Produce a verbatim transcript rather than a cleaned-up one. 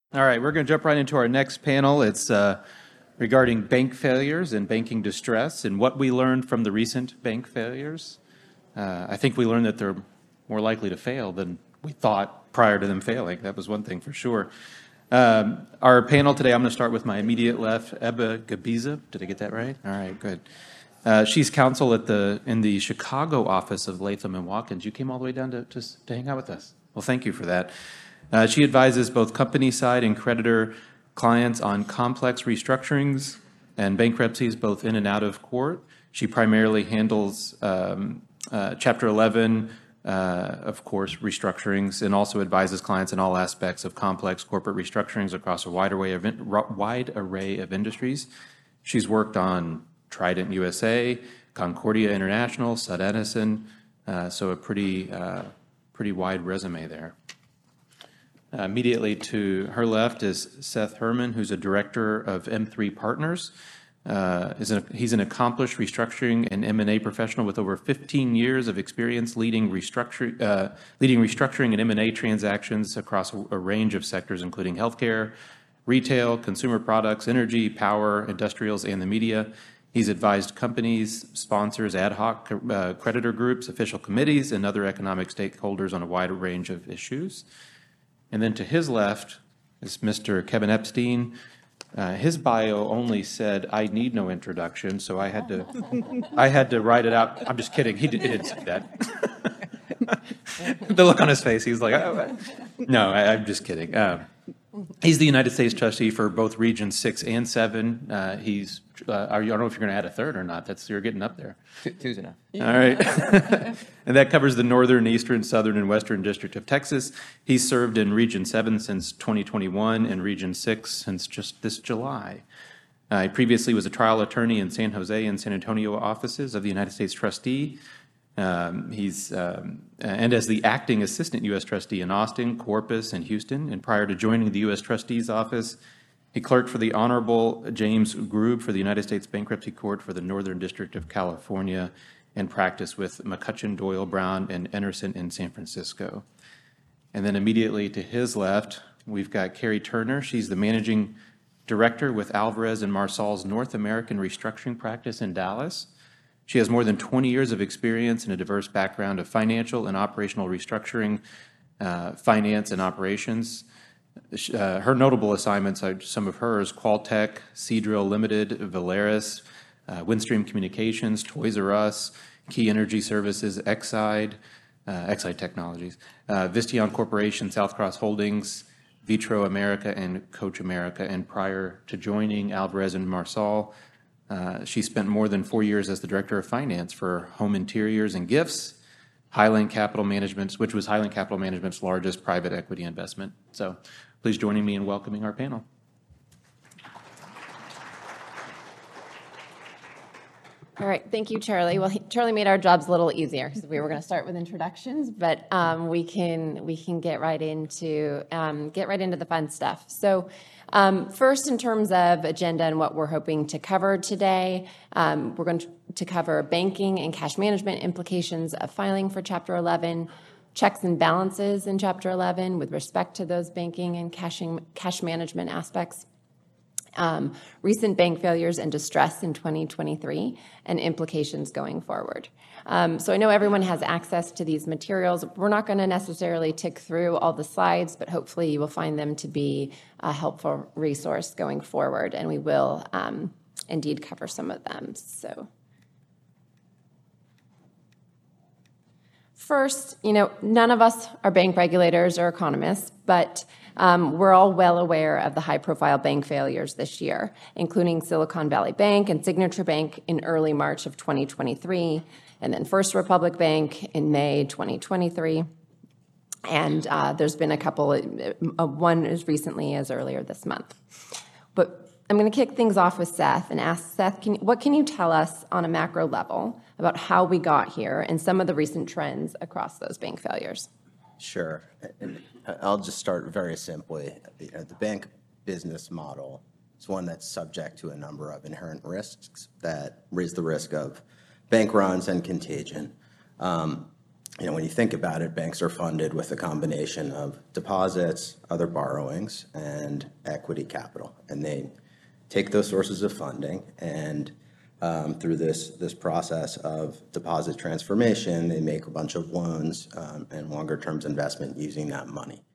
All right, we're going to jump right into our next panel. It's uh, regarding bank failures and banking distress and what we learned from the recent bank failures. Uh, I think we learned that they're more likely to fail than we thought prior to them failing. That was one thing for sure. Um, our panel today, I'm going to start with my immediate left, Ebba Gabiza. Did I get that right? All right, good. Uh, she's counsel at the in the Chicago office of Latham and Watkins. You came all the way down to, to, to hang out with us. Well, thank you for that. Uh, she advises both company side and creditor clients on complex restructurings and bankruptcies, both in and out of court. She primarily handles um, uh, Chapter eleven, uh, of course, restructurings, and also advises clients in all aspects of complex corporate restructurings across a wide array of, in, wide array of industries. She's worked on Trident U S A, Concordia International, Sud Edison, uh, so a pretty, uh, pretty wide resume there. Uh, immediately to her left is Seth Herman, who's a director of M three Partners. Uh, is an, he's an accomplished restructuring and M and A professional with over fifteen years of experience leading, restructure, uh, leading restructuring and M and A transactions across a, a range of sectors, including healthcare, retail, consumer products, energy, power, industrials, and the media. He's advised companies, sponsors, ad hoc uh, creditor groups, official committees, and other economic stakeholders on a wide range of issues. And then to his left is Mister Kevin Epstein. Uh, his bio only said, "I need no introduction," so I had to, I had to write it out. I'm just kidding. He, did, he didn't say that. The look on his face, he's like, oh, "No, I, I'm just kidding." Uh, he's the United States trustee for both Regions six and seven. Uh, he's, uh, I don't know if you're going to add a third or not. That's you're getting up there. Two, two's enough. All right. And that covers the northern, eastern, southern, and western district of Texas. He's served in Region seven since twenty twenty-one and Region six since just this July. Uh, he previously was a trial attorney in San Jose and San Antonio offices of the United States trustee. Um, he's um, and as the acting assistant U S trustee in Austin, Corpus, and Houston. And prior to joining the U S trustee's office, he clerked for the Honorable James Grube for the United States Bankruptcy Court for the Northern District of California and practiced with McCutcheon, Doyle, Brown, and Enerson in San Francisco. And then immediately to his left, we've got Carrie Turner. She's the managing director with Alvarez and Marsal's North American restructuring practice in Dallas. She has more than twenty years of experience and a diverse background of financial and operational restructuring, uh, finance and operations. Uh, her notable assignments are some of hers: Qualtech, Seadrill Limited, Valeris, uh, Windstream Communications, Toys R Us, Key Energy Services, Exide, uh, Exide Technologies, uh, Visteon Corporation, South Cross Holdings, Vitro America, and Coach America. And prior to joining Alvarez and Marsal, uh, she spent more than four years as the director of finance for Home Interiors and Gifts, Highland Capital Management, which was Highland Capital Management's largest private equity investment. So please join me in welcoming our panel. All right, thank you, Charlie. Well, he, Charlie made our jobs a little easier because we were going to start with introductions, but um, we can we can get right into um, get right into the fun stuff. So, um, first, in terms of agenda and what we're hoping to cover today, um, we're going to, to cover banking and cash management implications of filing for Chapter eleven, checks and balances in Chapter eleven with respect to those banking and cashing, cash management aspects. Um, recent bank failures and distress in twenty twenty-three and implications going forward. Um, so I know everyone has access to these materials. We're not going to necessarily tick through all the slides, but hopefully you will find them to be a helpful resource going forward, and we will um, indeed cover some of them. So first, you know, none of us are bank regulators or economists, but Um, we're all well aware of the high-profile bank failures this year, including Silicon Valley Bank and Signature Bank in early March of twenty twenty-three, and then First Republic Bank in May twenty twenty-three. And uh, there's been a couple, uh, one as recently as earlier this month. But I'm going to kick things off with Seth and ask Seth, can, what can you tell us on a macro level about how we got here and some of the recent trends across those bank failures? Sure. And I'll just start very simply. You know, the bank business model is one that's subject to a number of inherent risks that raise the risk of bank runs and contagion. Um, you know, when you think about it, banks are funded with a combination of deposits, other borrowings, and equity capital. And they take those sources of funding and um, through this, this process of deposit transformation, they make a bunch of loans um, and longer terms investment using that money.